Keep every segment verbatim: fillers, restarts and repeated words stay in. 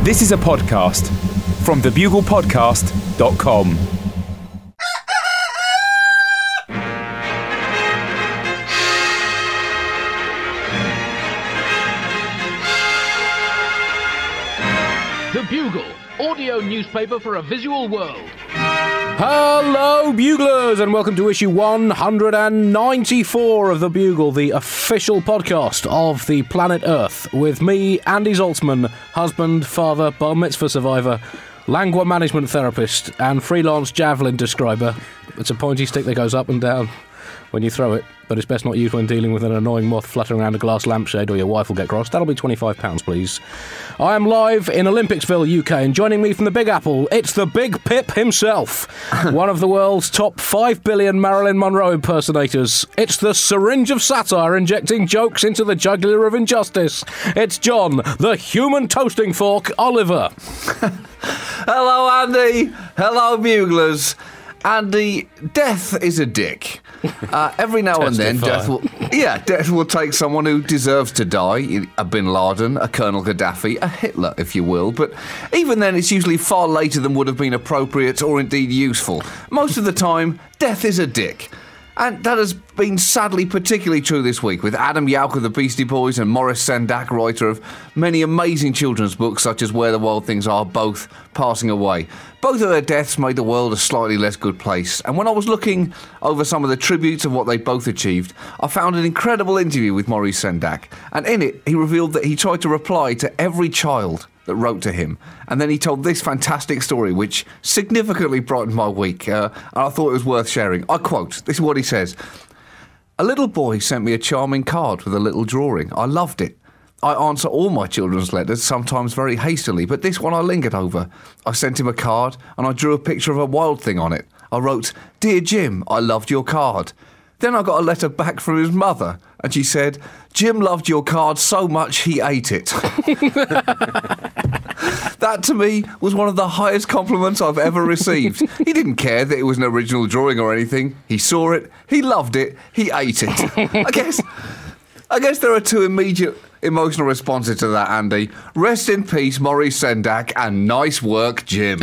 This is a podcast from the bugle podcast dot com. The Bugle, audio newspaper for a visual world. Hello, Buglers, and welcome to issue one hundred ninety-four of The Bugle, the official podcast of the planet Earth, with me, Andy Zaltzman, husband, father, bar mitzvah survivor, Langua management therapist, and freelance javelin describer. It's a pointy stick that goes up and down when you throw it, but it's best not used when dealing with an annoying moth fluttering around a glass lampshade or your wife will get cross. That'll be twenty-five pounds, please. I am live in Olympicsville, U K, and joining me from the Big Apple, it's the Big Pip himself, one of the world's top five billion Marilyn Monroe impersonators. It's the syringe of satire injecting jokes into the jugular of injustice. It's John, the human toasting fork, Oliver. Hello, Andy. Hello, Buglers. Andy, death is a dick. Uh, every now and then, death will, yeah, death will take someone who deserves to die, a Bin Laden, a Colonel Gaddafi, a Hitler, if you will. But even then, it's usually far later than would have been appropriate or indeed useful. Most of the time, death is a dick. And that has been sadly particularly true this week, with Adam Yauch of the Beastie Boys and Maurice Sendak, writer of many amazing children's books such as Where the Wild Things Are, both passing away. Both of their deaths made the world a slightly less good place, and when I was looking over some of the tributes of what they both achieved, I found an incredible interview with Maurice Sendak, and in it he revealed that he tried to reply to every child that wrote to him, and then he told this fantastic story which significantly brightened my week, uh, and I thought it was worth sharing. I quote, this is what he says: "A little boy sent me a charming card with a little drawing. I loved it. I answer all my children's letters, sometimes very hastily, but this one I lingered over. I sent him a card and I drew a picture of a wild thing on it. I wrote, 'Dear Jim, I loved your card.' Then I got a letter back from his mother, and she said, 'Jim loved your card so much he ate it.'" That, to me, was one of the highest compliments I've ever received. He didn't care that it was an original drawing or anything. He saw it, he loved it, he ate it. I guess, I guess there are two immediate emotional responses to that, Andy. Rest in peace, Maurice Sendak, and nice work, Jim.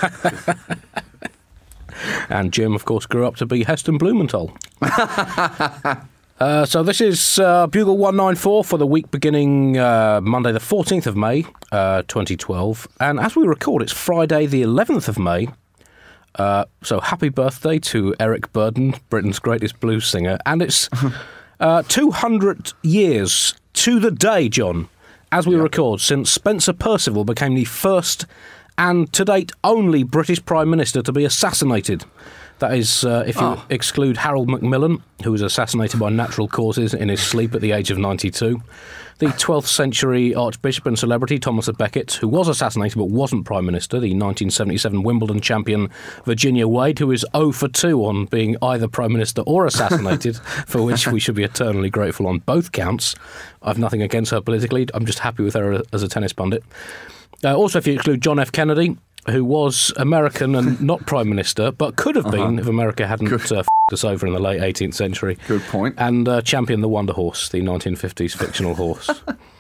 And Jim, of course, grew up to be Heston Blumenthal. uh, so this is uh, Bugle one ninety-four for the week beginning uh, Monday the fourteenth of May, uh, twenty twelve. And as we record, it's Friday the eleventh of May. Uh, so happy birthday to Eric Burdon, Britain's greatest blues singer. And it's uh, two hundred years to the day, John, as we yep. record, since Spencer Perceval became the first and to date only British Prime Minister to be assassinated. That is, uh, if you oh. exclude Harold Macmillan, who was assassinated by natural causes in his sleep at the age of ninety-two. The twelfth century Archbishop and celebrity Thomas à Becket, who was assassinated but wasn't Prime Minister. The nineteen seventy-seven Wimbledon champion Virginia Wade, who is oh for two on being either Prime Minister or assassinated, for which we should be eternally grateful on both counts. I've nothing against her politically. I'm just happy with her as a tennis pundit. Uh, also, if you exclude John F. Kennedy, who was American and not Prime Minister, but could have been uh-huh. if America hadn't uh, f***ed us over in the late eighteenth century. Good point. And uh, championed the Wonder Horse, the nineteen fifties fictional horse.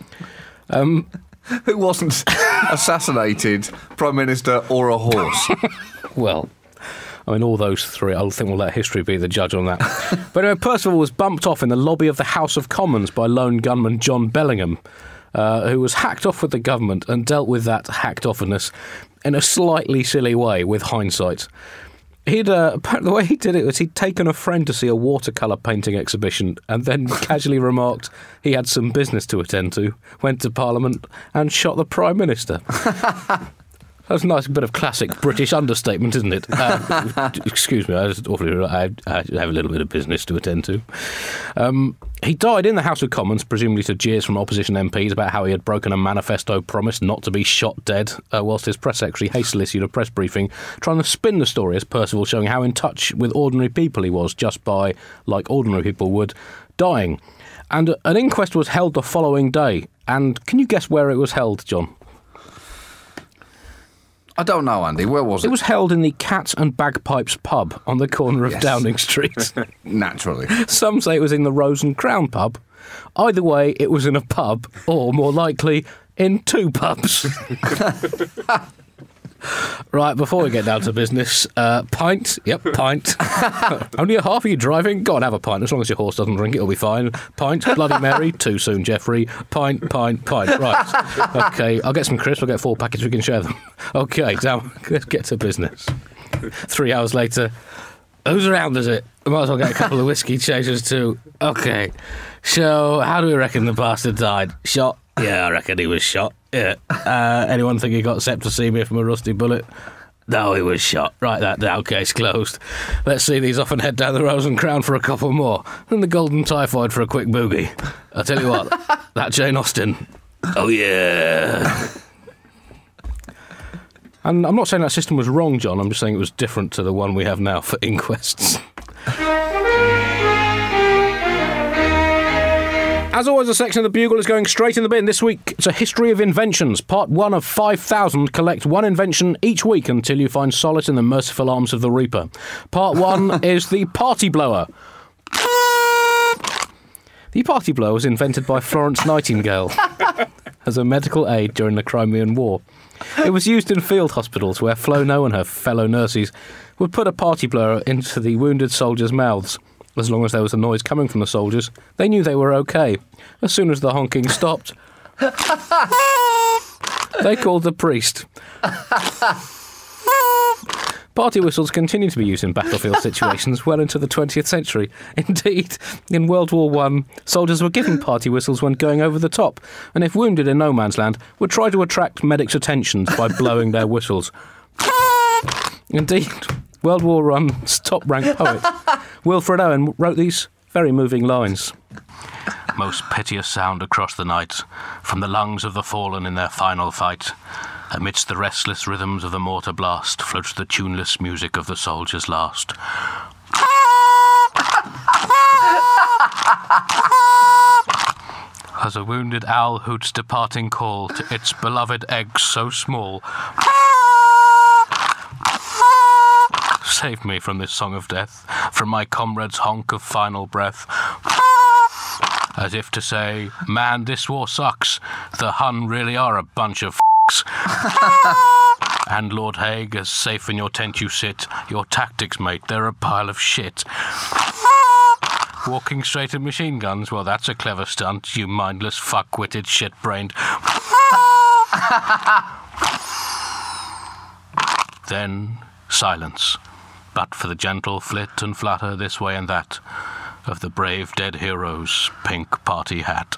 um, who wasn't assassinated, Prime Minister or a horse? Well, I mean, all those three, I think we'll let history be the judge on that. But anyway, Perceval was bumped off in the lobby of the House of Commons by lone gunman John Bellingham, Uh, who was hacked off with the government and dealt with that hacked-offness in a slightly silly way, with hindsight. He'd uh, the way he did it was he'd taken a friend to see a watercolour painting exhibition and then casually remarked he had some business to attend to, went to Parliament and shot the Prime Minister. That's a nice bit of classic British understatement, isn't it? Uh, excuse me, I, just awfully, I, I have a little bit of business to attend to. Um, he died in the House of Commons, presumably to jeers from opposition M Ps about how he had broken a manifesto promise not to be shot dead, uh, whilst his press secretary hastily issued a press briefing trying to spin the story as Perceval, showing how in touch with ordinary people he was just by, like ordinary people would, dying. And an inquest was held the following day. And can you guess where it was held, John? I don't know, Andy. Where was it? It was held in the Cat and Bagpipes pub on the corner of yes. Downing Street. Naturally. Some say it was in the Rose and Crown pub. Either way, it was in a pub, or more likely, in two pubs. Right, before we get down to business, uh, pint. Yep, pint. Only a half of you driving? Go on, have a pint. As long as your horse doesn't drink, it'll be fine. Pint, Bloody Mary. Too soon, Jeffrey. Pint, pint, pint. Right. Okay, I'll get some crisps. I'll get four packets. We can share them. Okay, now let's get to business. Three hours later, who's around, is it? I might as well get a couple of whiskey chasers too. Okay, so how do we reckon the bastard died? Shot? Yeah, I reckon he was shot. Yeah. Uh, anyone think he got septicemia from a rusty bullet? No, he was shot. Write that down, case closed. Let's see these off and head down the Rose and Crown for a couple more. And the Golden Typhoid for a quick boogie. I'll tell you what, that Jane Austen. Oh, yeah. And I'm not saying that system was wrong, John. I'm just saying it was different to the one we have now for inquests. As always, a section of the Bugle is going straight in the bin. This week, it's a history of inventions. Part one of five thousand. Collect one invention each week until you find solace in the merciful arms of the Reaper. Part one is the party blower. The party blower was invented by Florence Nightingale as a medical aid during the Crimean War. It was used in field hospitals where Flo No and her fellow nurses would put a party blower into the wounded soldiers' mouths. As long as there was a noise coming from the soldiers, they knew they were okay. As soon as the honking stopped, they called the priest. Party whistles continue to be used in battlefield situations well into the twentieth century. Indeed, in World War One, soldiers were given party whistles when going over the top, and if wounded in no man's land, would try to attract medics' attentions by blowing their whistles. Indeed, World War One's top-ranked poet, Wilfred Owen, wrote these very moving lines. Most piteous sound across the night, from the lungs of the fallen in their final fight. Amidst the restless rhythms of the mortar blast floats the tuneless music of the soldier's last. As a wounded owl hoots departing call to its beloved eggs so small. Save me from this song of death, from my comrade's honk of final breath. As if to say, man, this war sucks. The Hun really are a bunch of f***s. And Lord Haig, as safe in your tent you sit, your tactics, mate, they're a pile of shit. Walking straight at machine guns, well, that's a clever stunt, you mindless, fuck-witted, shit-brained. Then, silence. But for the gentle flit and flutter this way and that of the brave dead hero's pink party hat.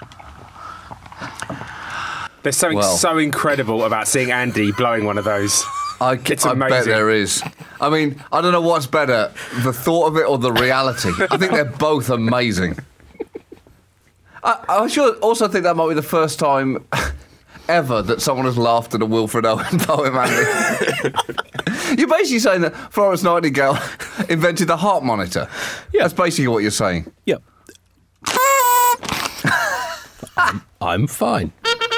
There's something well, so incredible about seeing Andy blowing one of those. I, it's I amazing. bet there is. I mean, I don't know what's better, the thought of it or the reality. I think they're both amazing. I, I sure also think that might be the first time ever that someone has laughed at a Wilfred Owen poem, Andy. You're basically saying that Florence Nightingale invented the heart monitor. Yeah. That's basically what you're saying. Yep. I'm, I'm fine.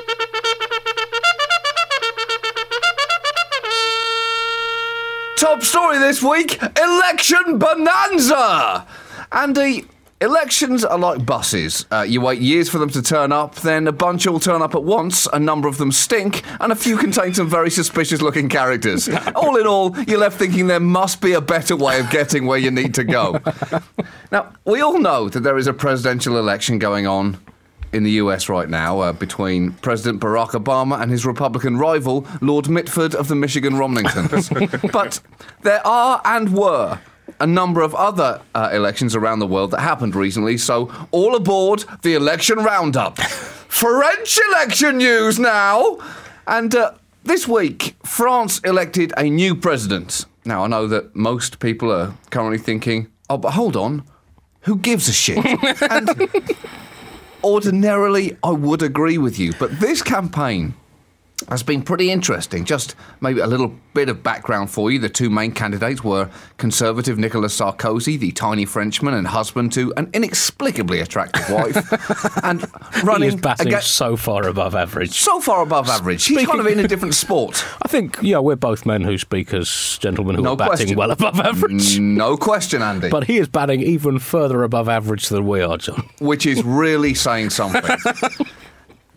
Top story this week, election bonanza! Andy, elections are like buses. Uh, you wait years for them to turn up, then a bunch all turn up at once, a number of them stink, and a few contain some very suspicious-looking characters. All in all, you're left thinking there must be a better way of getting where you need to go. Now, we all know that there is a presidential election going on in the U S right now uh, between President Barack Obama and his Republican rival, Lord Mitford of the Michigan Romningtons. But there are and were a number of other uh, elections around the world that happened recently, so all aboard the election roundup. French election news now! And uh, this week, France elected a new president. Now, I know that most people are currently thinking, oh, but hold on, who gives a shit? And ordinarily, I would agree with you, but this campaign has been pretty interesting. Just maybe a little bit of background for you. The two main candidates were conservative Nicolas Sarkozy, the tiny Frenchman and husband to an inexplicably attractive wife, and running he is batting against, so far above average. So far above average. He's kind of in a different sport. I think, yeah, we're both men who speak as gentlemen who no are batting question. well above average. No question, Andy. But he is batting even further above average than we are, John. Which is really saying something.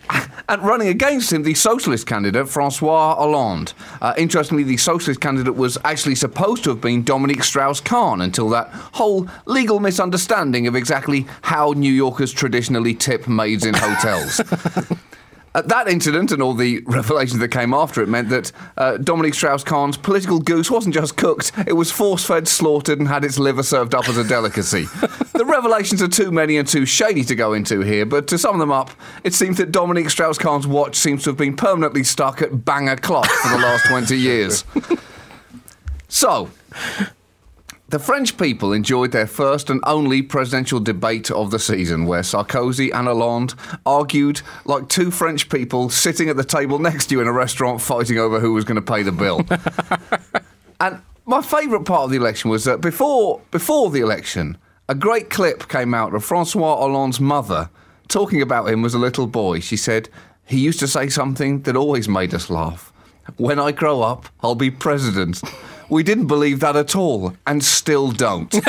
And running against him, the socialist candidate, Francois Hollande. Uh, interestingly, the socialist candidate was actually supposed to have been Dominique Strauss-Kahn until that whole legal misunderstanding of exactly how New Yorkers traditionally tip maids in hotels. Uh, that incident and all the revelations that came after it meant that uh, Dominique Strauss-Kahn's political goose wasn't just cooked, it was force-fed, slaughtered and had its liver served up as a delicacy. The revelations are too many and too shady to go into here, but to sum them up, it seems that Dominique Strauss-Kahn's watch seems to have been permanently stuck at bang o'clock for the last twenty years. So, the French people enjoyed their first and only presidential debate of the season, where Sarkozy and Hollande argued like two French people sitting at the table next to you in a restaurant fighting over who was going to pay the bill. And my favourite part of the election was that before before the election, a great clip came out of Francois Hollande's mother talking about him as a little boy. She said, "He used to say something that always made us laugh. When I grow up, I'll be president." We didn't believe that at all, and still don't. to,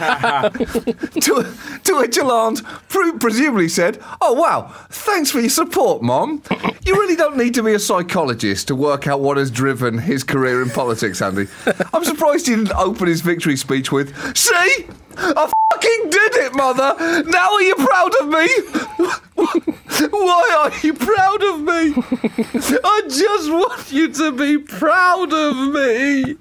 to which Hollande pre- presumably said, "Oh, wow, thanks for your support, Mom. You really don't need to be a psychologist to work out what has driven his career in politics, Andy. I'm surprised he didn't open his victory speech with, 'See? I fucking did it, Mother. Now are you proud of me? Why are you proud of me? I just want you to be proud of me.'"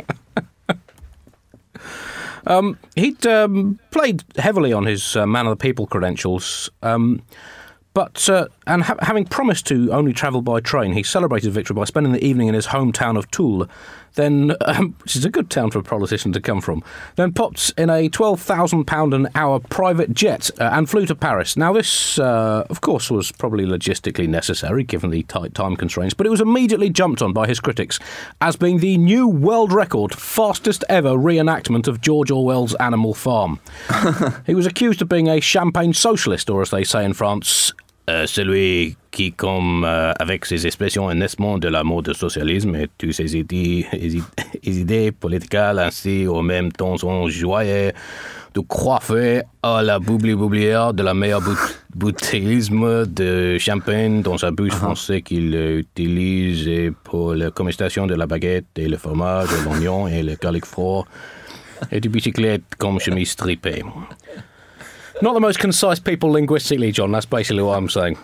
Um, he'd um, played heavily on his uh, Man of the People credentials, um, but uh, and ha- having promised to only travel by train, he celebrated victory by spending the evening in his hometown of Toul, then, um, which is a good town for a politician to come from, then popped in a twelve thousand pounds an hour private jet uh, and flew to Paris. Now this, uh, of course, was probably logistically necessary given the tight time constraints, but it was immediately jumped on by his critics as being the new world record fastest ever reenactment of George Orwell's Animal Farm. He was accused of being a champagne socialist, or as they say in France, Euh, celui qui, comme euh, avec ses expressions naissement de l'amour du socialisme et toutes ses idées, ses idées politiques ainsi au même temps sont joyeux de coiffer à la boublière de la meilleure bouteillisme de champagne dans sa bouche français qu'il utilise pour la communication de la baguette et le fromage, de l'oignon et le garlic froid et du bicyclette comme chemise stripée. Not the most concise people linguistically, John. That's basically what I'm saying.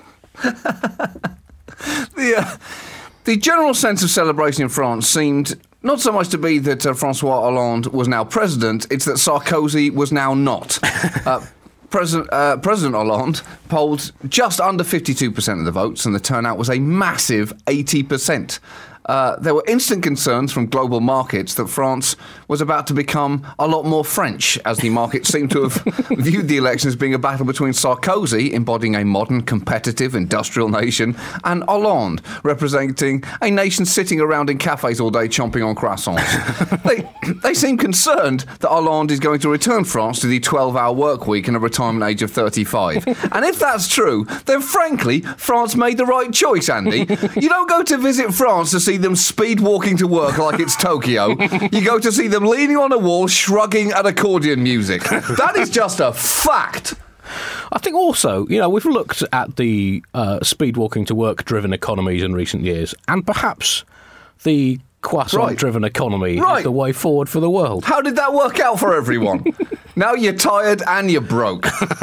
the, uh, the general sense of celebration in France seemed not so much to be that uh, Francois Hollande was now president, it's that Sarkozy was now not. uh, President, uh, President Hollande polled just under fifty-two percent of the votes, and the turnout was a massive eighty percent. Uh, there were instant concerns from global markets that France was about to become a lot more French, as the markets seemed to have viewed the election as being a battle between Sarkozy, embodying a modern, competitive, industrial nation, and Hollande, representing a nation sitting around in cafes all day chomping on croissants. they, they seem concerned that Hollande is going to return France to the twelve-hour work week and a retirement age of thirty-five. And if that's true, then frankly, France made the right choice, Andy. You don't go to visit France to see them speed walking to work like it's Tokyo. You go to see them leaning on a wall, shrugging at accordion music. That is just a fact. I think also, you know, we've looked at the uh, speed walking to work driven economies in recent years, and perhaps the croissant-driven right. economy right. is the way forward for the world. How did that work out for everyone? Now you're tired and you're broke.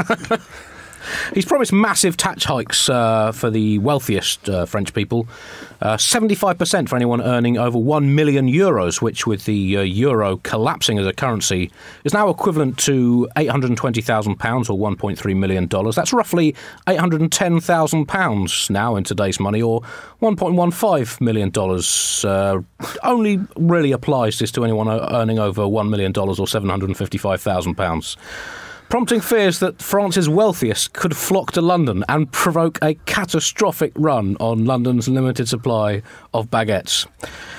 He's promised massive tax hikes uh, for the wealthiest uh, French people. Uh, seventy-five percent for anyone earning over one million euros, which with the uh, euro collapsing as a currency is now equivalent to eight hundred twenty thousand pounds or one point three million dollars. That's roughly eight hundred ten thousand pounds now in today's money, or one point one five million dollars. Uh, only really applies this to anyone earning over one million dollars or seven hundred fifty-five thousand pounds. Prompting fears that France's wealthiest could flock to London and provoke a catastrophic run on London's limited supply of baguettes.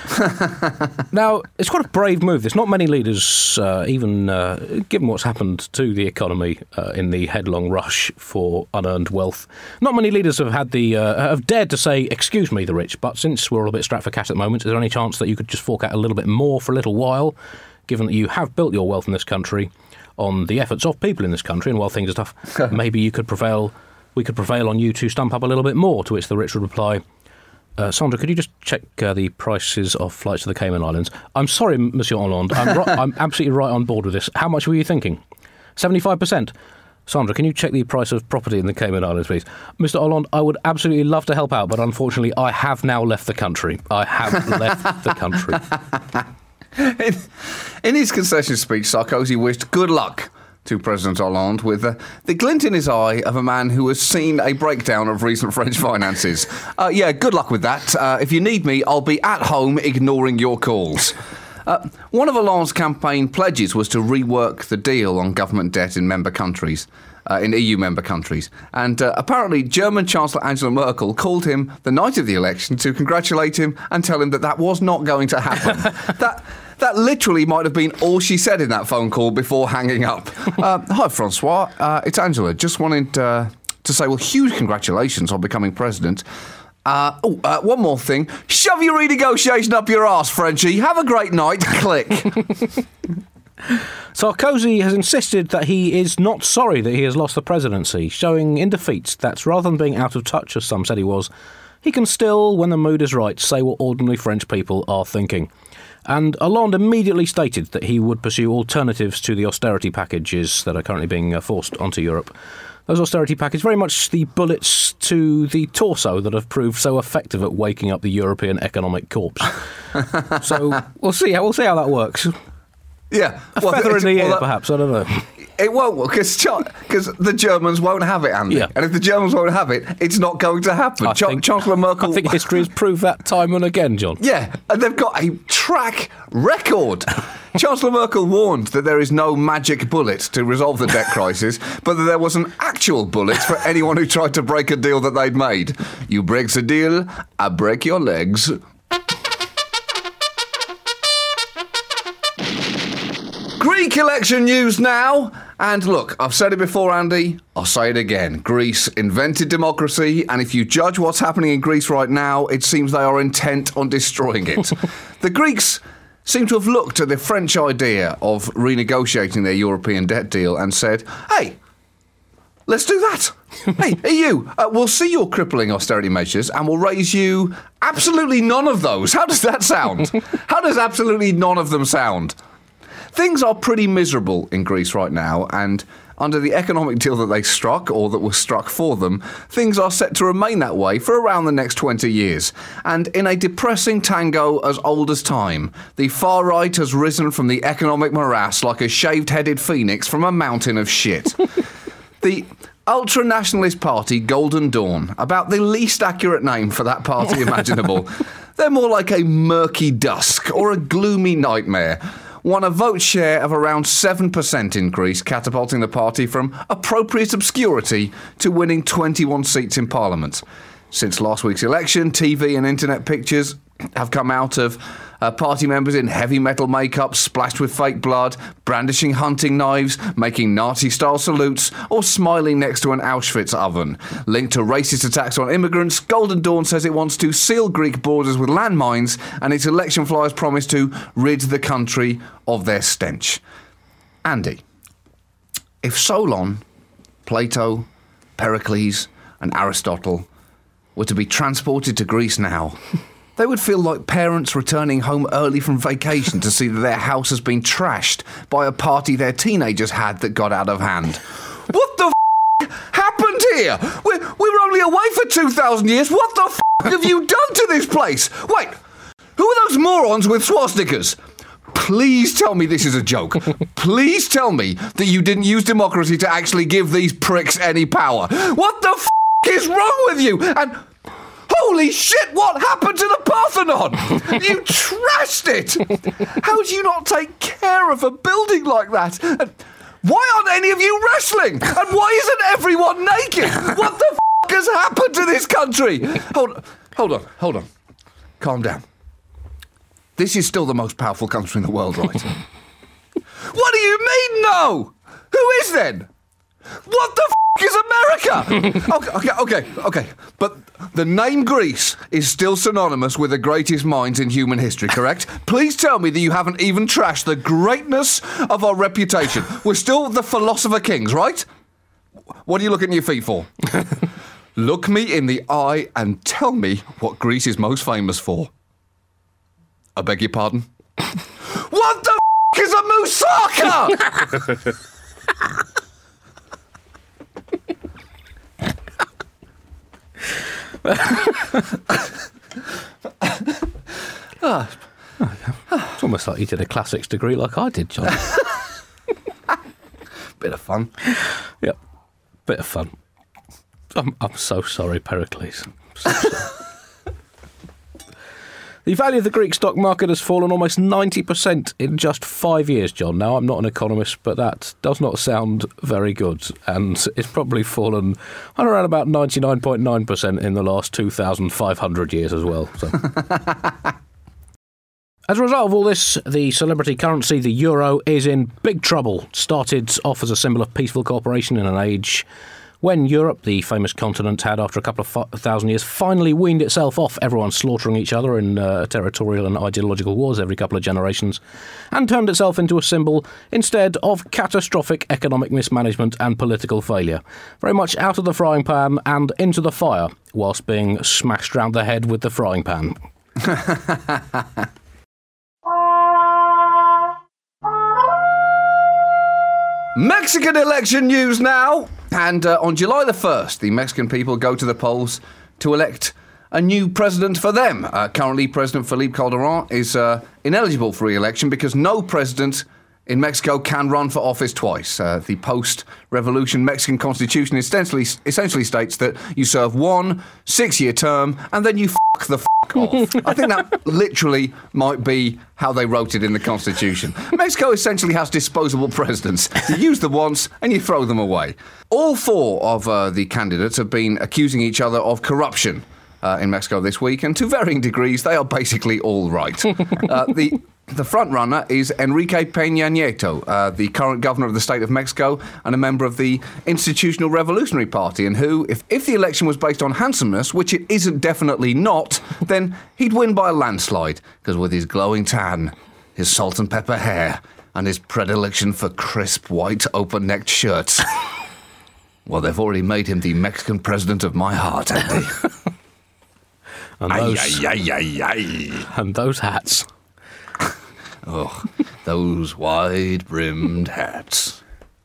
Now, it's quite a brave move. There's not many leaders, uh, even uh, given what's happened to the economy uh, in the headlong rush for unearned wealth, not many leaders have had the uh, have dared to say, "Excuse me, the rich," but since we're all a bit strapped for cash at the moment, is there any chance that you could just fork out a little bit more for a little while, given that you have built your wealth in this country on the efforts of people in this country, and while things are tough, maybe you could prevail we could prevail on you to stump up a little bit more, to which the rich would reply, uh, Sandra, could you just check uh, the prices of flights to the Cayman Islands? I'm sorry, Monsieur Hollande, I'm, ri- I'm absolutely right on board with this. How much were you thinking? seventy-five percent? Sandra, can you check the price of property in the Cayman Islands, please? Mister Hollande, I would absolutely love to help out, but unfortunately I have now left the country. I have left the country. In, in his concession speech, Sarkozy wished good luck to President Hollande with uh, the glint in his eye of a man who has seen a breakdown of recent French finances. Uh, yeah, good luck with that. Uh, if you need me, I'll be at home ignoring your calls. Uh, one of Hollande's campaign pledges was to rework the deal on government debt in member countries, uh, in E U member countries. And uh, apparently German Chancellor Angela Merkel called him the night of the election to congratulate him and tell him that that was not going to happen. that that literally might have been all she said in that phone call before hanging up. Uh, Hi, Francois. Uh, it's Angela. Just wanted uh, to say, well, huge congratulations on becoming president. Uh, oh, uh, one more thing. Shove your renegotiation up your arse, Frenchie. Have a great night. Click. Sarkozy has insisted that he is not sorry that he has lost the presidency, showing in defeat that rather than being out of touch, as some said he was, he can still, when the mood is right, say what ordinary French people are thinking. And Hollande immediately stated that he would pursue alternatives to the austerity packages that are currently being uh, forced onto Europe. Those austerity packages, very much the bullets to the torso that have proved so effective at waking up the European economic corpse. So we'll see how we'll see how that works. Yeah, A well, feather in the well, ear, that- perhaps. I don't know. It won't, because because the Germans won't have it, Andy. Yeah. And if the Germans won't have it, it's not going to happen. I Ch- think- Chancellor Merkel. I think history has proved that time and again, John. Yeah, and they've got a track record. Chancellor Merkel warned that there is no magic bullet to resolve the debt crisis, but that there was an actual bullet for anyone who tried to break a deal that they'd made. You breaks a deal, I break your legs. Greek election news now. And look, I've said it before, Andy, I'll say it again. Greece invented democracy, and if you judge what's happening in Greece right now, it seems they are intent on destroying it. The Greeks seem to have looked at the French idea of renegotiating their European debt deal and said, hey, let's do that. Hey, E U, uh, we'll see your crippling austerity measures and we'll raise you absolutely none of those. How does that sound? How does absolutely none of them sound? Things are pretty miserable in Greece right now, and under the economic deal that they struck, or that was struck for them, things are set to remain that way for around the next twenty years. And in a depressing tango as old as time, the far right has risen from the economic morass like a shaved-headed phoenix from a mountain of shit. The ultra-nationalist party Golden Dawn, about the least accurate name for that party imaginable. They're more like a murky dusk or a gloomy nightmare. Won a vote share of around seven percent in Greece, catapulting the party from appropriate obscurity to winning twenty-one seats in Parliament. Since last week's election, T V and internet pictures have come out of uh, party members in heavy metal makeup, splashed with fake blood, brandishing hunting knives, making Nazi-style salutes, or smiling next to an Auschwitz oven. Linked to racist attacks on immigrants, Golden Dawn says it wants to seal Greek borders with landmines, and its election flyers promise to rid the country of their stench. Andy, if Solon, Plato, Pericles, and Aristotle were to be transported to Greece now, they would feel like parents returning home early from vacation to see that their house has been trashed by a party their teenagers had that got out of hand. What the f*** happened here? We're, we were only away for two thousand years. What the f*** have you done to this place? Wait, who are those morons with swastikas? Please tell me this is a joke. Please tell me that you didn't use democracy to actually give these pricks any power. What the f*** is wrong with you? And holy shit, what happened to the Parthenon? You trashed it. How do you not take care of a building like that? And why aren't any of you wrestling? And why isn't everyone naked? What the f*** has happened to this country? Hold, hold on, hold on. Calm down. This is still the most powerful country in the world, right? What do you mean, no? Who is then? What the f*** is America? okay, okay, okay, okay. But the name Greece is still synonymous with the greatest minds in human history, correct? Please tell me that you haven't even trashed the greatness of our reputation. We're still the philosopher kings, right? What are you looking at your feet for? Look me in the eye and tell me what Greece is most famous for. I beg your pardon? What the f*** is a moussaka? It's almost like you did a classics degree like I did, John. Bit of fun. Yep, bit of fun. I'm, I'm so sorry, Pericles. So sorry. The value of the Greek stock market has fallen almost ninety percent in just five years, John. Now, I'm not an economist, but that does not sound very good. And it's probably fallen on around about ninety-nine point nine percent in the last two thousand five hundred years as well. So. As a result of all this, the celebrity currency, the euro, is in big trouble. Started off as a symbol of peaceful cooperation in an age when Europe, the famous continent, had, after a couple of f- thousand years, finally weaned itself off everyone slaughtering each other in uh, territorial and ideological wars every couple of generations, and turned itself into a symbol instead of catastrophic economic mismanagement and political failure. Very much out of the frying pan and into the fire, whilst being smashed round the head with the frying pan. Mexican election news now. And uh, on July the first, the Mexican people go to the polls to elect a new president for them. Uh, currently, President Felipe Calderón is uh, ineligible for re-election because no president in Mexico can run for office twice. Uh, the post-revolution Mexican constitution essentially, essentially states that you serve one six-year term and then you f*** the f*** off. I think that literally might be how they wrote it in the constitution. Mexico essentially has disposable presidents. You use them once and you throw them away. All four of uh, the candidates have been accusing each other of corruption uh, in Mexico this week, and to varying degrees, they are basically all right. Uh, the... The front-runner is Enrique Peña Nieto, uh, the current governor of the state of Mexico and a member of the Institutional Revolutionary Party, and who, if, if the election was based on handsomeness, which it isn't definitely not, then he'd win by a landslide, because with his glowing tan, his salt and pepper hair, and his predilection for crisp, white, open-necked shirts, well, they've already made him the Mexican president of my heart, haven't they? And those, aye, aye, aye, aye. and those hats. Oh, those wide-brimmed hats.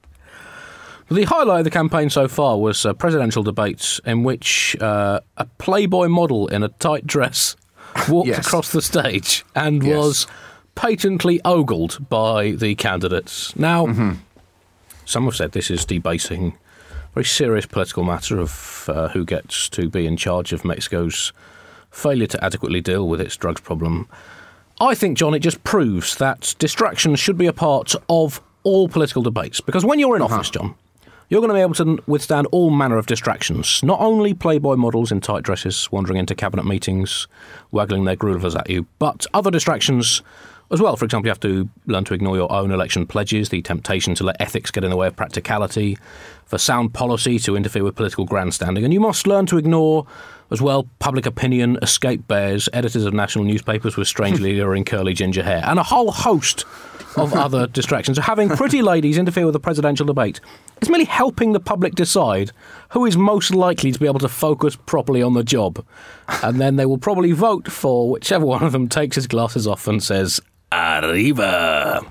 The highlight of the campaign so far was a presidential debate in which uh, a Playboy model in a tight dress walked Yes. across the stage and Yes. was patently ogled by the candidates. Now, mm-hmm. some have said this is debasing a very serious political matter of uh, who gets to be in charge of Mexico's failure to adequately deal with its drugs problem. I think, John, it just proves that distraction should be a part of all political debates. Because when you're in Uh-huh. office, John, you're going to be able to withstand all manner of distractions. Not only Playboy models in tight dresses wandering into cabinet meetings, waggling their groovers at you, but other distractions as well. For example, you have to learn to ignore your own election pledges, the temptation to let ethics get in the way of practicality, for sound policy to interfere with political grandstanding. And you must learn to ignore, as well, public opinion, escape bears, editors of national newspapers with strangely alluring curly ginger hair, and a whole host of other distractions. So having pretty ladies interfere with the presidential debate is merely helping the public decide who is most likely to be able to focus properly on the job. And then they will probably vote for whichever one of them takes his glasses off and says, Arriba!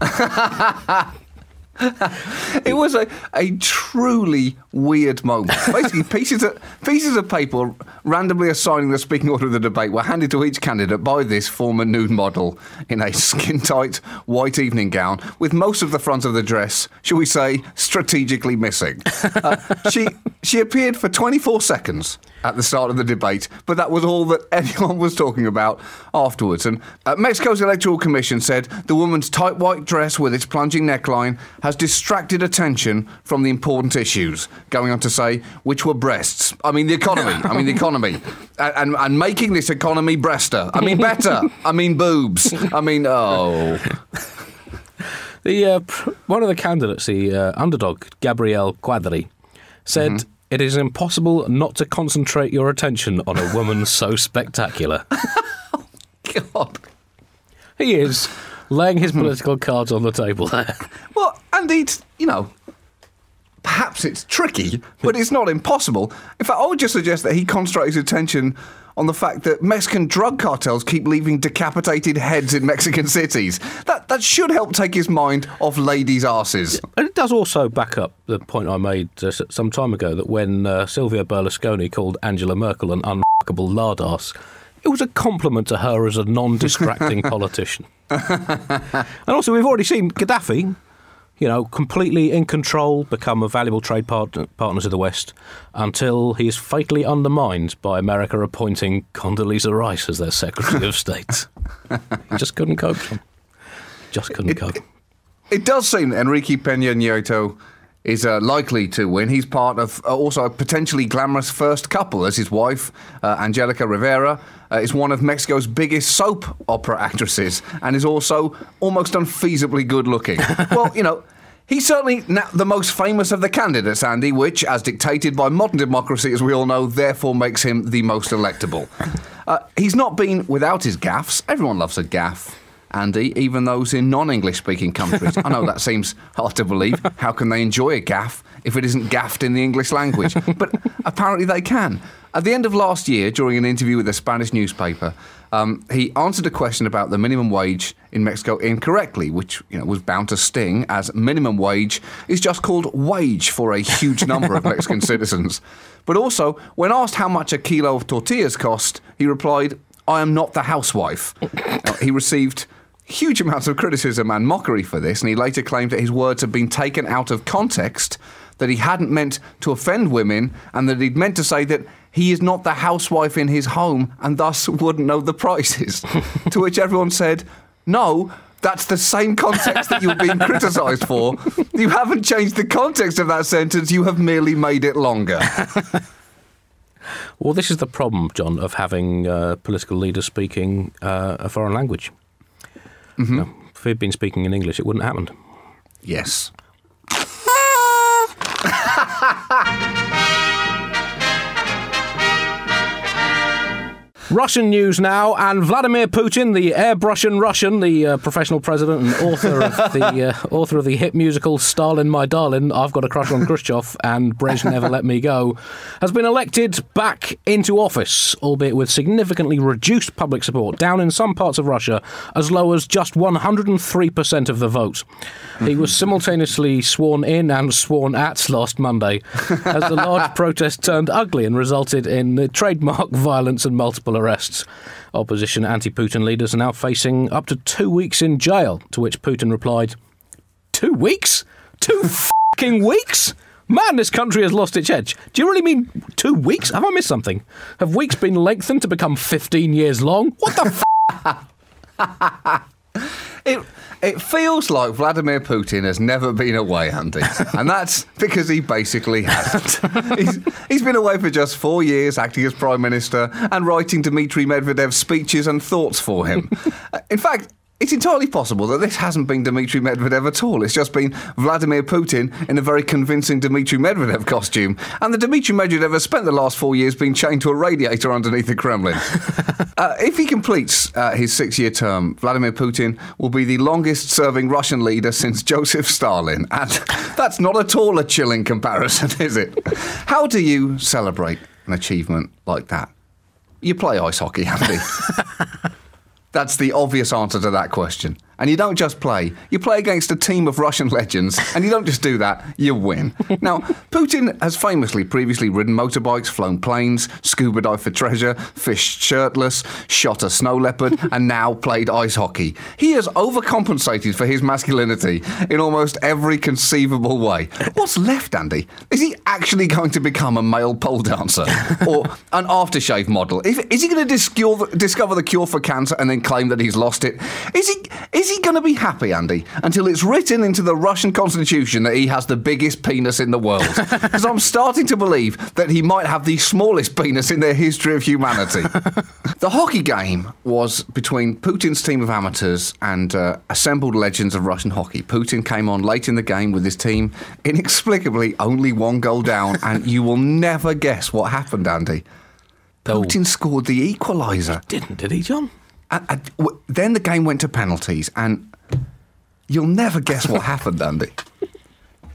It was a, a truly weird moment. Basically, pieces of, pieces of paper randomly assigning the speaking order of the debate were handed to each candidate by this former nude model in a skin-tight white evening gown with most of the front of the dress, shall we say, strategically missing. Uh, she she appeared for twenty-four seconds at the start of the debate, but that was all that anyone was talking about afterwards. And uh, Mexico's Electoral Commission said the woman's tight white dress with its plunging neckline has distracted attention from the important issues, going on to say, which were breasts. I mean, the economy. I mean, the economy. And, and, and making this economy breaster. I mean, better. I mean, boobs. I mean, oh. The uh, pr- one of the candidates, the uh, underdog, Gabriel Quadri, said, mm-hmm. It is impossible not to concentrate your attention on a woman so spectacular. Oh, God. He is laying his political cards on the table there. Well, and he'd, you know, perhaps it's tricky, but it's not impossible. In fact, I would just suggest that he concentrate his attention on the fact that Mexican drug cartels keep leaving decapitated heads in Mexican cities. That that should help take his mind off ladies' arses. And it does also back up the point I made uh, some time ago that when uh, Silvio Berlusconi called Angela Merkel an unfuckable lardass, it was a compliment to her as a non-distracting politician. And also, we've already seen Gaddafi, you know, completely in control, become a valuable trade partner, partner to the West, until he is fatally undermined by America appointing Condoleezza Rice as their Secretary of State. He just couldn't cope, John. Just couldn't It, cope. it does seem that Enrique Peña Nieto is uh, likely to win. He's part of uh, also a potentially glamorous first couple, as his wife, uh, Angelica Rivera, uh, is one of Mexico's biggest soap opera actresses and is also almost unfeasibly good looking. Well, you know, he's certainly na- the most famous of the candidates, Andy, which, as dictated by modern democracy, as we all know, therefore makes him the most electable. Uh, he's not been without his gaffes. Everyone loves a gaffe, Andy, even those in non-English speaking countries. I know that seems hard to believe. How can they enjoy a gaff if it isn't gaffed in the English language? But apparently they can. At the end of last year, during an interview with a Spanish newspaper, um, he answered a question about the minimum wage in Mexico incorrectly, which, you know, was bound to sting, as minimum wage is just called wage for a huge number of Mexican citizens. But also, when asked how much a kilo of tortillas cost, he replied, "I am not the housewife." Now, he received huge amounts of criticism and mockery for this, and he later claimed that his words had been taken out of context, that he hadn't meant to offend women, and that he'd meant to say that he is not the housewife in his home and thus wouldn't know the prices. To which everyone said, "No, that's the same context that you're being criticised for. You haven't changed the context of that sentence, you have merely made it longer." Well, this is the problem, John, of having uh, political leaders speaking uh, a foreign language. Mm-hmm. You know, if he'd been speaking in English, it wouldn't have happened. Yes. Russian news now, and Vladimir Putin, the airbrushian Russian, the uh, professional president and author of the uh, author of the hit musical Stalin, My Darling, I've Got a Crush on Khrushchev and Brezhnev Never Let Me Go, has been elected back into office, albeit with significantly reduced public support, down in some parts of Russia as low as just one hundred three percent of the vote. He was simultaneously sworn in and sworn at last Monday, as the large protest turned ugly and resulted in trademark violence and multiple arrests. Opposition anti-Putin leaders are now facing up to two weeks in jail, to which Putin replied, Two weeks? Two fucking weeks? Man, this country has lost its edge. Do you really mean two weeks? Have I missed something? Have weeks been lengthened to become fifteen years long? What the f***? It it feels like Vladimir Putin has never been away, Andy, and that's because he basically hasn't. he's, he's been away for just four years, acting as Prime Minister and writing Dmitry Medvedev's speeches and thoughts for him. In fact, it's entirely possible that this hasn't been Dmitry Medvedev at all. It's just been Vladimir Putin in a very convincing Dmitry Medvedev costume. And the Dmitry Medvedev has spent the last four years being chained to a radiator underneath the Kremlin. uh, if he completes uh, his six-year term, Vladimir Putin will be the longest-serving Russian leader since Joseph Stalin. And that's not at all a chilling comparison, is it? How do you celebrate an achievement like that? You play ice hockey, Andy. That's the obvious answer to that question. And you don't just play. You play against a team of Russian legends, and you don't just do that, you win. Now, Putin has famously previously ridden motorbikes, flown planes, scuba dived for treasure, fished shirtless, shot a snow leopard, and now played ice hockey. He has overcompensated for his masculinity in almost every conceivable way. What's left, Andy? Is he actually going to become a male pole dancer? Or an aftershave model? Is he going to discover the cure for cancer and then claim that he's lost it? Is he... Is Is he going to be happy, Andy, until it's written into the Russian constitution that he has the biggest penis in the world? Because I'm starting to believe that he might have the smallest penis in the history of humanity. The hockey game was between Putin's team of amateurs and uh, assembled legends of Russian hockey. Putin came on late in the game with his team, inexplicably only one goal down, and you will never guess what happened, Andy. Putin oh. scored the equaliser. Didn't, did he, John? And, and w- then the game went to penalties, and you'll never guess what happened, Andy.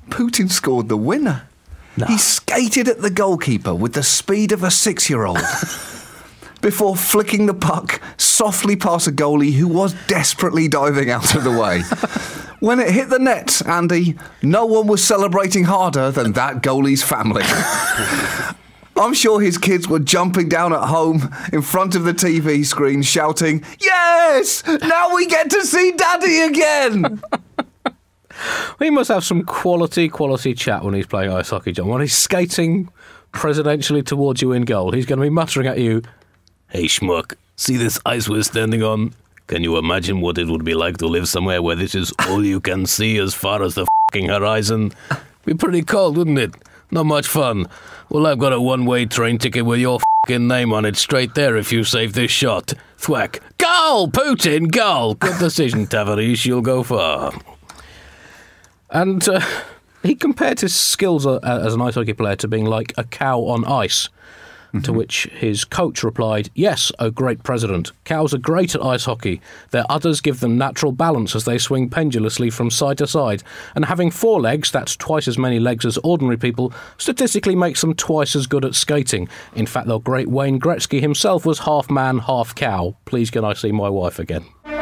Putin scored the winner. No. He skated at the goalkeeper with the speed of a six-year-old before flicking the puck softly past a goalie who was desperately diving out of the way. When it hit the net, Andy, no one was celebrating harder than that goalie's family. I'm sure his kids were jumping down at home in front of the T V screen shouting, "Yes! Now we get to see Daddy again!" He must have some quality, quality chat when he's playing ice hockey, John. When he's skating presidentially towards you in goal, he's going to be muttering at you, "Hey, schmuck, see this ice we're standing on? Can you imagine what it would be like to live somewhere where this is all you can see as far as the f***ing horizon? Be pretty cold, wouldn't it? Not much fun. Well, I've got a one-way train ticket with your f***ing name on it straight there if you save this shot. Thwack. Goal, Putin, goal. Good decision, Tavares. You'll go far." And uh, he compared his skills uh, as an ice hockey player to being like a cow on ice, mm-hmm. to which his coach replied, "Yes, O great president. Cows are great at ice hockey. Their udders give them natural balance as they swing pendulously from side to side. And having four legs, that's twice as many legs as ordinary people, statistically makes them twice as good at skating. In fact, the great Wayne Gretzky himself was half man, half cow. Please can I see my wife again?"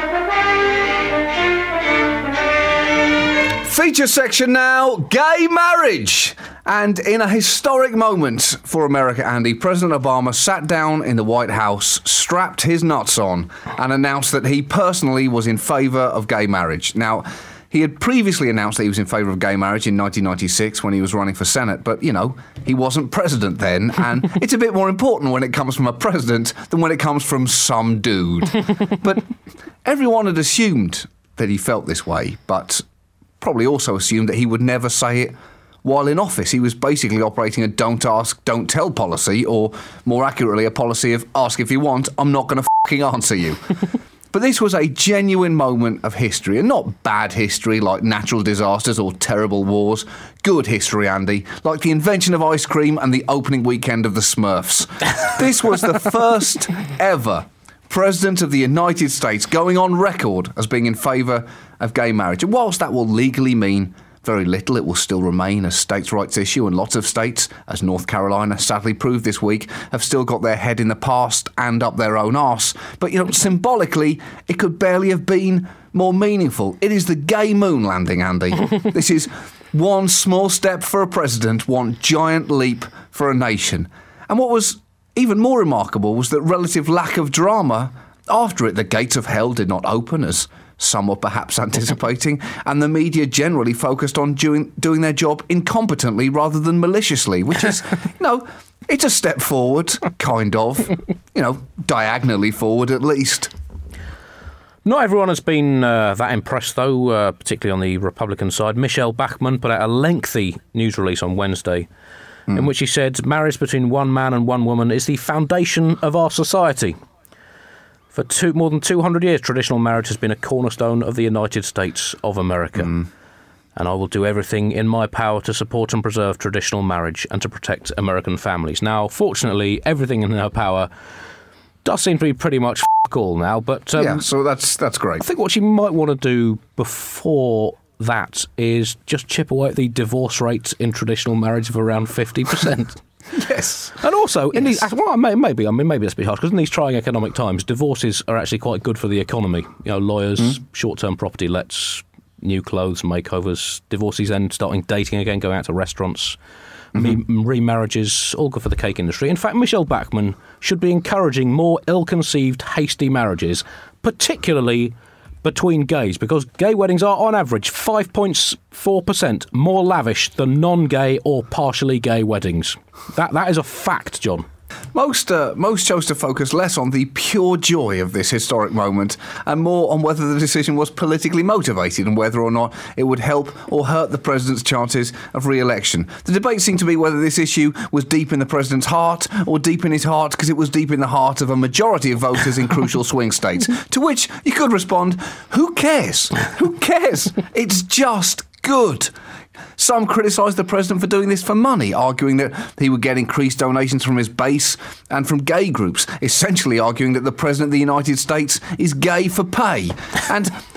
Feature section now, gay marriage. And in a historic moment for America, Andy, President Obama sat down in the White House, strapped his nuts on, and announced that he personally was in favour of gay marriage. Now, he had previously announced that he was in favour of gay marriage in nineteen ninety-six when he was running for Senate, but, you know, he wasn't president then, and it's a bit more important when it comes from a president than when it comes from some dude. But everyone had assumed that he felt this way, but probably also assumed that he would never say it while in office. He was basically operating a don't ask, don't tell policy, or more accurately, a policy of ask if you want, I'm not going to f***ing answer you. But this was a genuine moment of history, and not bad history like natural disasters or terrible wars. Good history, Andy, like the invention of ice cream and the opening weekend of the Smurfs. This was the first ever President of the United States going on record as being in favour of gay marriage. And whilst that will legally mean very little, it will still remain a states' rights issue, and lots of states, as North Carolina sadly proved this week, have still got their head in the past and up their own arse. But, you know, symbolically, it could barely have been more meaningful. It is the gay moon landing, Andy. This is one small step for a president, one giant leap for a nation. And what was even more remarkable was that relative lack of drama after it. The gates of hell did not open, as some were perhaps anticipating, and the media generally focused on doing, doing their job incompetently rather than maliciously, which is, you know, it's a step forward, kind of, you know, diagonally forward at least. Not everyone has been uh, that impressed, though, uh, particularly on the Republican side. Michelle Bachmann put out a lengthy news release on Wednesday mm. in which she said marriage between one man and one woman is the foundation of our society. For two, more than two hundred years, traditional marriage has been a cornerstone of the United States of America. Mm. And I will do everything in my power to support and preserve traditional marriage and to protect American families. Now, fortunately, everything in her power does seem to be pretty much f*** all now. But um, yeah, so that's that's great. I think what she might want to do before that is just chip away at the divorce rate in traditional marriage of around fifty percent. Yes. And also, yes. in these, well, maybe, I mean, maybe that's a bit harsh, because in these trying economic times, divorces are actually quite good for the economy. You know, lawyers, mm. short-term property lets, new clothes, makeovers, divorcees then starting dating again, going out to restaurants, mm-hmm. me- remarriages, all good for the cake industry. In fact, Michelle Bachmann should be encouraging more ill-conceived, hasty marriages, particularly between gays, because gay weddings are, on average, five point four percent more lavish than non-gay or partially gay weddings. That That is a fact, John. Most uh, most chose to focus less on the pure joy of this historic moment and more on whether the decision was politically motivated and whether or not it would help or hurt the president's chances of re-election. The debate seemed to be whether this issue was deep in the president's heart or deep in his heart because it was deep in the heart of a majority of voters in crucial swing states. To which you could respond, who cares? Who cares? It's just good. Some criticised the president for doing this for money, arguing that he would get increased donations from his base and from gay groups, essentially arguing that the president of the United States is gay for pay. And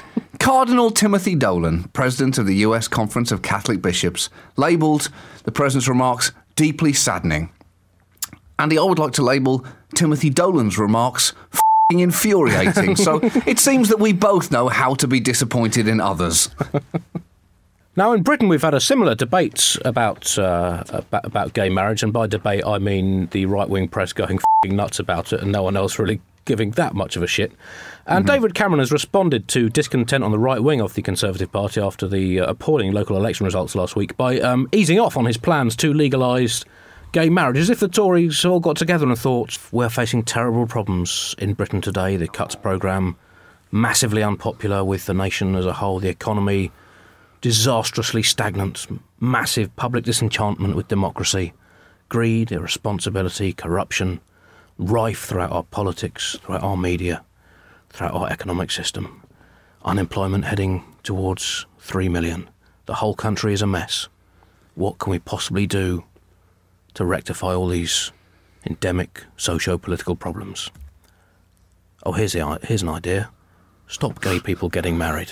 Cardinal Timothy Dolan, president of the U S Conference of Catholic Bishops, labelled the president's remarks deeply saddening. Andy, I would like to label Timothy Dolan's remarks f***ing infuriating. So it seems that we both know how to be disappointed in others. Now, in Britain, we've had a similar debate about, uh, about about gay marriage, and by debate I mean the right-wing press going f***ing nuts about it and no one else really giving that much of a shit. And mm-hmm. David Cameron has responded to discontent on the right wing of the Conservative Party after the uh, appalling local election results last week by um, easing off on his plans to legalise gay marriage, as if the Tories all got together and thought, we're facing terrible problems in Britain today, the cuts programme massively unpopular with the nation as a whole, the economy disastrously stagnant, massive public disenchantment with democracy, greed, irresponsibility, corruption, rife throughout our politics, throughout our media, throughout our economic system. Unemployment heading towards three million. The whole country is a mess. What can we possibly do to rectify all these endemic socio-political problems? Oh, here's, the, here's an idea. Stop gay people getting married.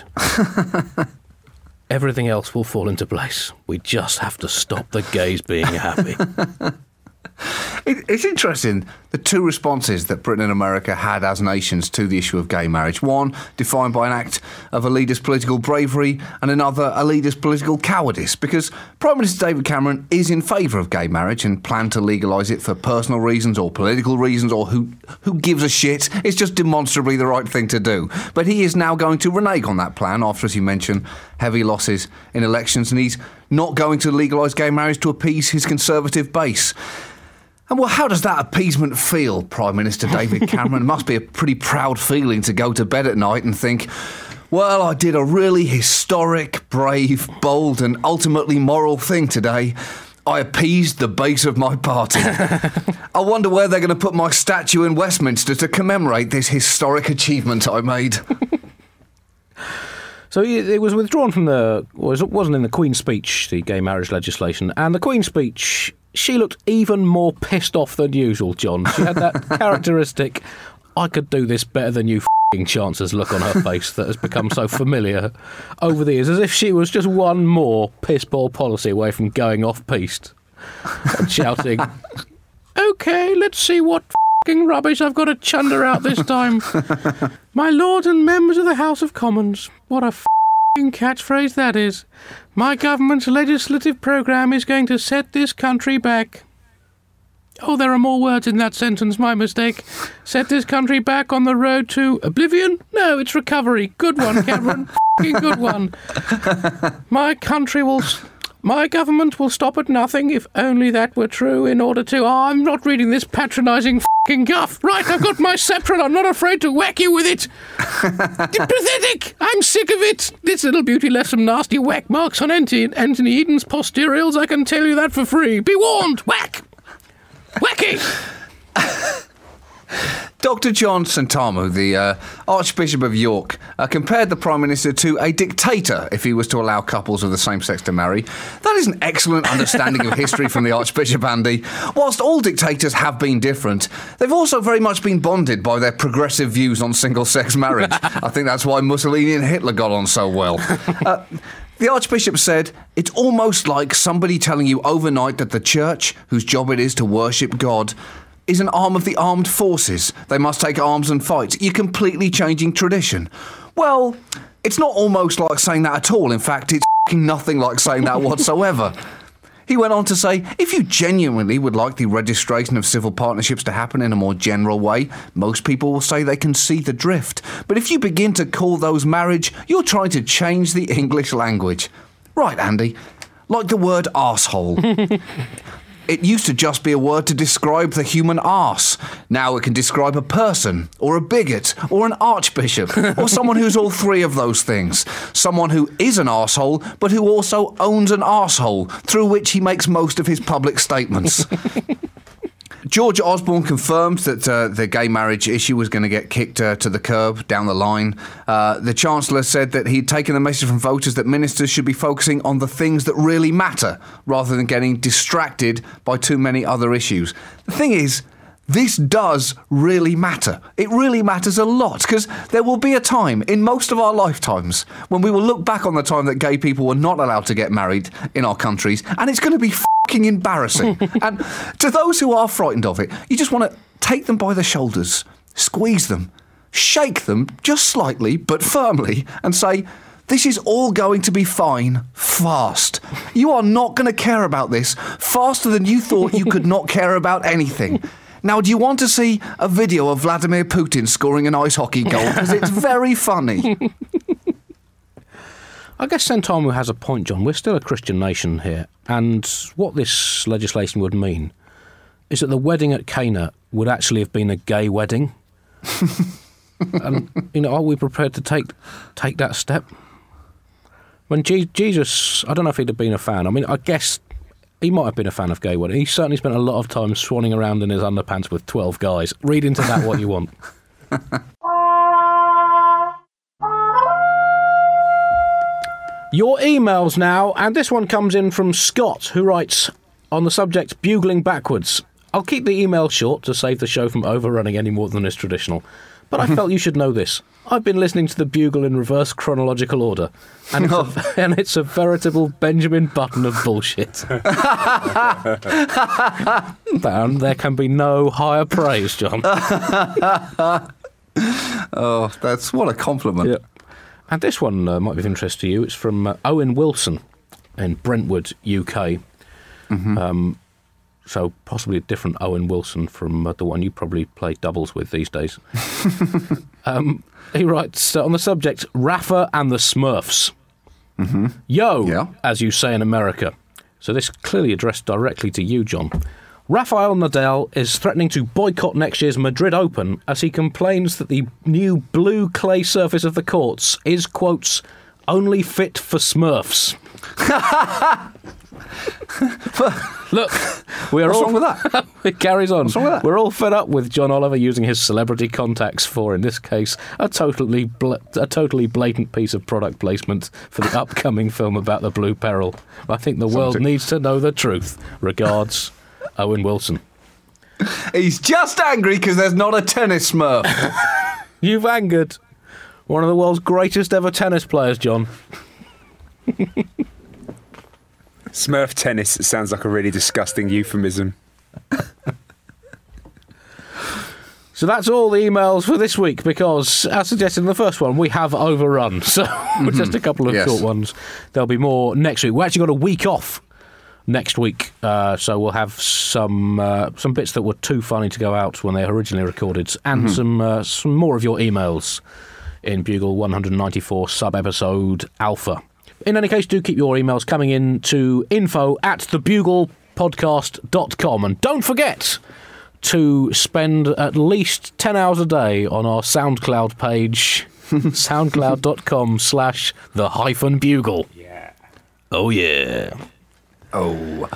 Everything else will fall into place. We just have to stop the gays being happy. It, it's interesting, the two responses that Britain and America had as nations to the issue of gay marriage. One, defined by an act of a leader's political bravery, and another, a leader's political cowardice. Because Prime Minister David Cameron is in favour of gay marriage and planned to legalise it for personal reasons or political reasons, or who, who gives a shit. It's just demonstrably the right thing to do. But he is now going to renege on that plan after, as you mentioned, heavy losses in elections, and he's not going to legalise gay marriage to appease his Conservative base. And well, how does that appeasement feel, Prime Minister David Cameron? It must be a pretty proud feeling to go to bed at night and think, well, I did a really historic, brave, bold and ultimately moral thing today. I appeased the base of my party. I wonder where they're going to put my statue in Westminster to commemorate this historic achievement I made. So it was withdrawn from the, well, it wasn't in the Queen's speech, the gay marriage legislation, and the Queen's speech, she looked even more pissed off than usual, John. She had that characteristic, I could do this better than you f***ing chances look on her face that has become so familiar over the years, as if she was just one more piss-ball policy away from going off-piste and shouting, OK, let's see what f***ing rubbish I've got to chunder out this time. My lords and members of the House of Commons, what a f***ing catchphrase that is. My government's legislative programme is going to set this country back. Oh, there are more words in that sentence, my mistake. Set this country back on the road to oblivion? No, it's recovery. Good one, Cameron. F***ing good one. My country will... My government will stop at nothing, if only that were true, in order to... Oh, I'm not reading this patronising f***ing guff. Right, I've got my sceptre and I'm not afraid to whack you with it. Pathetic! I'm sick of it. This little beauty left some nasty whack marks on Anthony, Anthony Eden's posteriors, I can tell you that for free. Be warned! Whack! Whacky! Doctor John Sentamu, the uh, Archbishop of York, uh, compared the Prime Minister to a dictator if he was to allow couples of the same sex to marry. That is an excellent understanding of history from the Archbishop, Andy. Whilst all dictators have been different, they've also very much been bonded by their progressive views on single-sex marriage. I think that's why Mussolini and Hitler got on so well. Uh, The Archbishop said, it's almost like somebody telling you overnight that the church, whose job it is to worship God, is an arm of the armed forces. They must take arms and fight. You're completely changing tradition. Well, it's not almost like saying that at all. In fact, it's f***ing nothing like saying that whatsoever. He went on to say, if you genuinely would like the registration of civil partnerships to happen in a more general way, most people will say they can see the drift. But if you begin to call those marriage, you're trying to change the English language. Right, Andy, like the word arsehole. It used to just be a word to describe the human arse. Now it can describe a person, or a bigot, or an archbishop, or someone who's all three of those things. Someone who is an arsehole, but who also owns an arsehole, through which he makes most of his public statements. George Osborne confirmed that uh, the gay marriage issue was going to get kicked uh, to the curb down the line. Uh, the Chancellor said that he'd taken the message from voters that ministers should be focusing on the things that really matter, rather than getting distracted by too many other issues. The thing is, this does really matter. It really matters a lot, because there will be a time in most of our lifetimes when we will look back on the time that gay people were not allowed to get married in our countries, and it's going to be fucking embarrassing. And to those who are frightened of it, you just want to take them by the shoulders, squeeze them, shake them just slightly but firmly, and say, this is all going to be fine fast. You are not going to care about this faster than you thought you could not care about anything. Now, do you want to see a video of Vladimir Putin scoring an ice hockey goal? Because it's very funny. I guess Sentamu has a point, John. We're still a Christian nation here. And what this legislation would mean is that the wedding at Cana would actually have been a gay wedding. And, you know, are we prepared to take take that step? When Je- Jesus, I don't know if he'd have been a fan. I mean, I guess he might have been a fan of gay wedding. He certainly spent a lot of time swanning around in his underpants with twelve guys. Read into that what you want. Your emails now, and this one comes in from Scott, who writes on the subject bugling backwards. I'll keep the email short to save the show from overrunning any more than is traditional, but I felt you should know this. I've been listening to the Bugle in reverse chronological order, and it's, a, and it's a veritable Benjamin Button of bullshit. And there can be no higher praise, John. Oh, that's what a compliment. Yeah. And this one uh, might be of interest to you. It's from uh, Owen Wilson in Brentwood, U K. Mm-hmm. Um, so possibly a different Owen Wilson from uh, the one you probably play doubles with these days. um, he writes uh, on the subject, Rafa and the Smurfs. Mm-hmm. Yo, yeah. As you say in America. So this clearly addressed directly to you, John. Rafael Nadal is threatening to boycott next year's Madrid Open as he complains that the new blue clay surface of the courts is, quotes, only fit for Smurfs. Look, we are What's all... wrong with that? It carries on. What's wrong with that? We're all fed up with John Oliver using his celebrity contacts for, in this case, a totally bl- a totally blatant piece of product placement for the upcoming film about the Blue Peril. I think the world Something. needs to know the truth. Regards, Owen Wilson. He's just angry because there's not a tennis Smurf. You've angered one of the world's greatest ever tennis players, John. Smurf tennis sounds like a really disgusting euphemism. So that's all the emails for this week because, as suggested in the first one, we have overrun. So mm-hmm. just a couple of yes. short ones. There'll be more next week. We actually got a week off next week, uh, so we'll have some uh, some bits that were too funny to go out when they originally recorded, and mm-hmm. some uh, some more of your emails in Bugle one ninety-four sub-episode Alpha. In any case, do keep your emails coming in to info at the bugle podcast dot com. And don't forget to spend at least ten hours a day on our SoundCloud page, soundcloud.com slash the hyphen bugle. Yeah. Oh, yeah. Oh,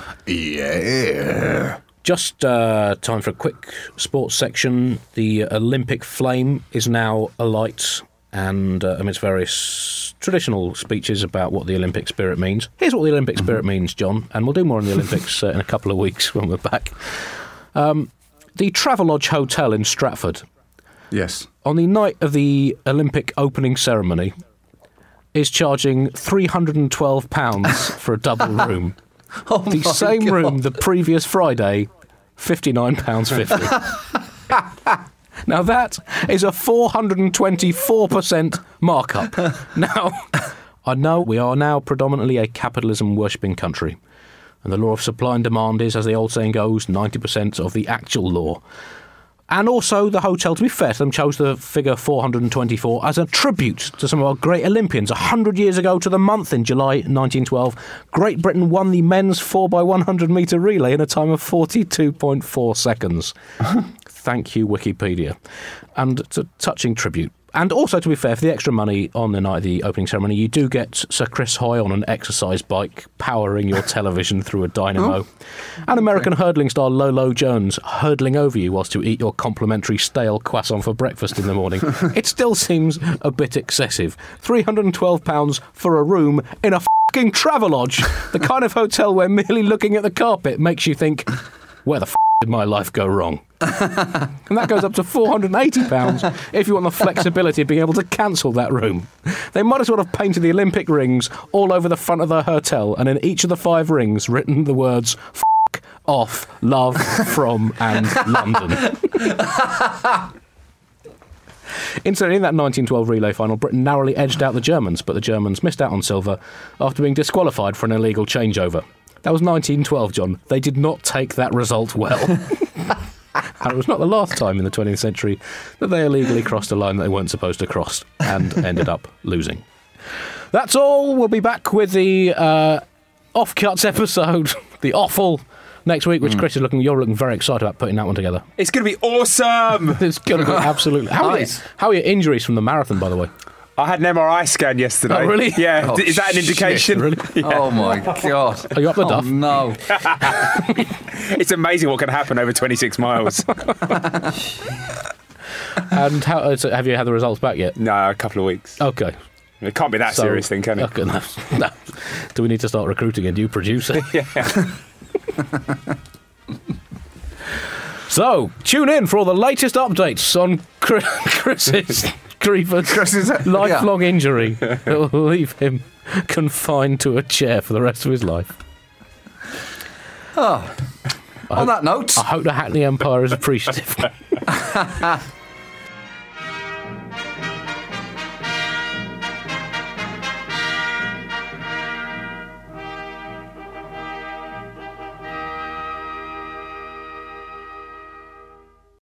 yeah. Just uh, time for a quick sports section. The Olympic flame is now alight, and uh, amidst various traditional speeches about what the Olympic spirit means. Here's what the Olympic mm-hmm. spirit means, John, and we'll do more on the Olympics uh, in a couple of weeks when we're back. Um, the Travelodge Hotel in Stratford, yes, on the night of the Olympic opening ceremony, is charging three hundred twelve pounds for a double room. Oh the same God. room the previous Friday, fifty-nine pounds fifty. Now that is a four hundred twenty-four percent markup. Now, I know we are now predominantly a capitalism worshipping country, and the law of supply and demand is, as the old saying goes, ninety percent of the actual law. And also, the hotel, to be fair to them, chose the figure four hundred twenty-four as a tribute to some of our great Olympians. A hundred years ago to the month in July nineteen twelve, Great Britain won the men's four by one hundred metre relay in a time of forty-two point four seconds. Thank you, Wikipedia. And it's a touching tribute. And also, to be fair, for the extra money on the night of the opening ceremony, you do get Sir Chris Hoy on an exercise bike powering your television through a dynamo. Oh. And American okay. hurdling star Lolo Jones hurdling over you whilst you eat your complimentary stale croissant for breakfast in the morning. It still seems a bit excessive. three hundred twelve pounds for a room in a f***ing Travelodge. The kind of hotel where merely looking at the carpet makes you think, where the f*** did my life go wrong? And that goes up to four hundred eighty pounds if you want the flexibility of being able to cancel that room. They might as well have painted the Olympic rings all over the front of their hotel, and in each of the five rings written the words F*** off, love, from and London. Incidentally, in that nineteen twelve relay final, Britain narrowly edged out the Germans, but the Germans missed out on silver after being disqualified for an illegal changeover. That was nineteen twelve, John. They did not take that result well. And it was not the last time in the twentieth century that they illegally crossed a line that they weren't supposed to cross and ended up losing. That's all. We'll be back with the uh, Off-Cuts episode, the Offal, next week, which mm. Chris is looking, you're looking very excited about putting that one together. It's going to be awesome! It's going to be absolutely... How, nice. are your, how are your injuries from the marathon, by the way? I had an M R I scan yesterday. Oh, really? Yeah. Oh, is that an indication? Shit, really? Yeah. Oh, my God. Are you up the duff? Oh, no. It's amazing what can happen over twenty-six miles. And how, uh, so have you had the results back yet? No, a couple of weeks. Okay. It can't be that So- serious thing, can it? Okay, no, no. Do we need to start recruiting a new producer? Yeah. So, tune in for all the latest updates on Chris- Chris's grievous Chris's- lifelong injury that will leave him confined to a chair for the rest of his life. Oh. On that note... I hope the Hackney Empire is appreciative.